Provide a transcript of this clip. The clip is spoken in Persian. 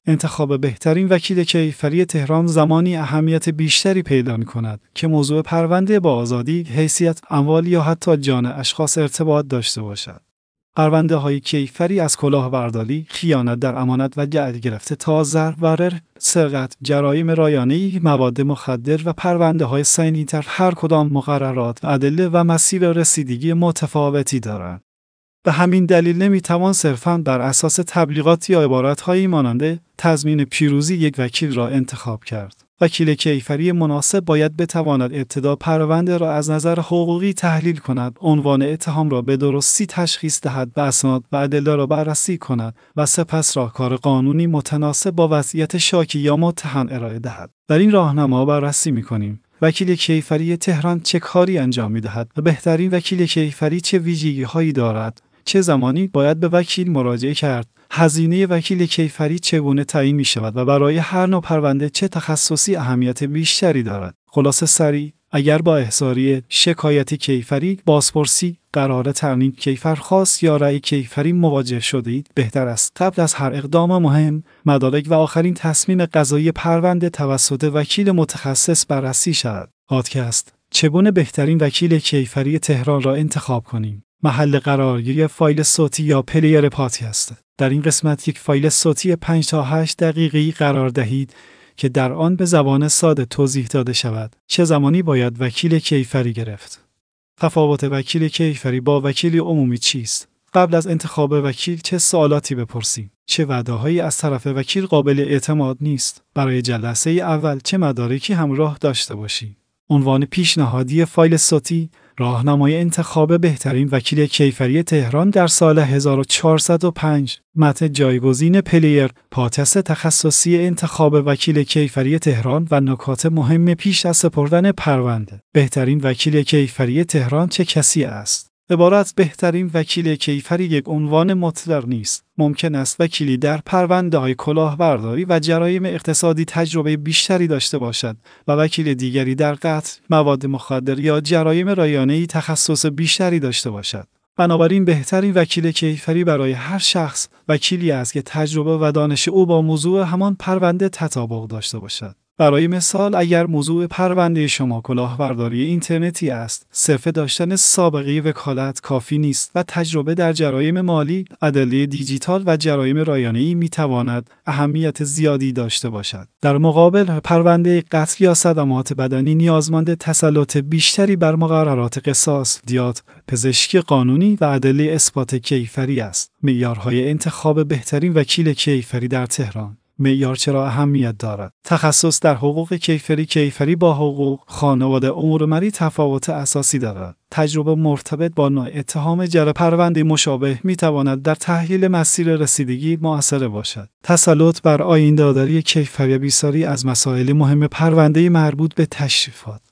انتخاب بهترین وکیل کیفری تهران زمانی اهمیت بیشتری پیدا می‌کند که موضوع پرونده با آزادی، حیثیت، اموال یا حتی جان اشخاص ارتباط داشته باشد. پرونده‌های کیفری از کلاهبرداری، خیانت در امانت و جعل گرفته تا ضرر، سرقت، جرایم رایانه‌ای، مواد مخدر و پرونده‌های سنگین‌تر هر کدام مقررات، ادله و مسیر رسیدگی متفاوتی دارند. به همین دلیل نمی‌توان صرفاً بر اساس تبلیغات یا عبارت‌هایی مانند تضمین پیروزی یک وکیل را انتخاب کرد. وکیل کیفری مناسب باید بتواند ابتدا پرونده را از نظر حقوقی تحلیل کند، عنوان اتهام را به درستی تشخیص دهد و اسناد و ادله را بررسی کند و سپس راهکار قانونی متناسب با وضعیت شاکی یا متهم ارائه دهد. در این راهنما بررسی می‌کنیم وکیل کیفری تهران چه کاری انجام می‌دهد و بهترین وکیل کیفری چه ویژگی‌هایی دارد، چه زمانی باید به وکیل مراجعه کرد، هزینه وکیل کیفری چگونه تعیین می‌شود و برای هر نوع پرونده چه تخصصی اهمیت بیشتری دارد. خلاصه سریع، اگر با احضاری شکایت کیفری، بازپرسی، قرار ترمیم کیفرخواست یا رأی کیفری مواجه شدید، بهتر است قبل از هر اقدام مهم، مدارک و آخرین تصمیم قضایی پرونده توسط وکیل متخصص بررسی شود. پادکست: چگونه بهترین وکیل کیفری تهران را انتخاب کنیم؟ محل قرارگیری فایل صوتی یا پلیر پادکست. در این قسمت یک فایل صوتی 5 تا 8 دقیقه‌ای قرار دهید که در آن به زبان ساده توضیح داده شود چه زمانی باید وکیل کیفری گرفت. تفاوت وکیل کیفری با وکیل عمومی چیست؟ قبل از انتخاب وکیل چه سوالاتی بپرسیم؟ چه وعده‌هایی از طرف وکیل قابل اعتماد نیست؟ برای جلسه اول چه مدارکی همراه داشته باشید؟ عنوان پیشنهادی فایل صوتی: راهنمای انتخاب بهترین وکیل کیفری تهران در سال 1405. متن جایگزین پلیر: پادکست تخصصی انتخاب وکیل کیفری تهران و نکات مهم پیش از سپردن پرونده. بهترین وکیل کیفری تهران چه کسی است؟ عبارت بهترین وکیل کیفری یک عنوان مطلق نیست. ممکن است وکیلی در پرونده‌های کلاهبرداری و جرایم اقتصادی تجربه بیشتری داشته باشد و وکیل دیگری در قتل، مواد مخدر یا جرایم رایانه‌ای تخصص بیشتری داشته باشد. بنابراین بهترین وکیل کیفری برای هر شخص وکیلی است که تجربه و دانش او با موضوع همان پرونده تطابق داشته باشد. برای مثال، اگر موضوع پرونده شما کلاهبرداری اینترنتی است، صرف داشتن سابقه وکالت کافی نیست و تجربه در جرایم مالی، ادله دیجیتال و جرایم رایانه‌ای می‌تواند اهمیت زیادی داشته باشد. در مقابل، پرونده قتل یا صدمات بدنی نیازمند تسلط بیشتری بر مقررات قصاص، دیات، پزشکی قانونی و ادله اثبات کیفری است. معیارهای انتخاب بهترین وکیل کیفری در تهران. معیار چرا اهمیت دارد؟ تخصص در حقوق کیفری با حقوق خانواده امور مری تفاوت اساسی دارد. تجربه مرتبط با نوع اتهام جر پرونده مشابه میتواند در تحلیل مسیر رسیدگی مؤثر باشد. تسلط بر آیین داداری کیفری بیساری از مسائل مهم پرونده مربوط به تشریفات.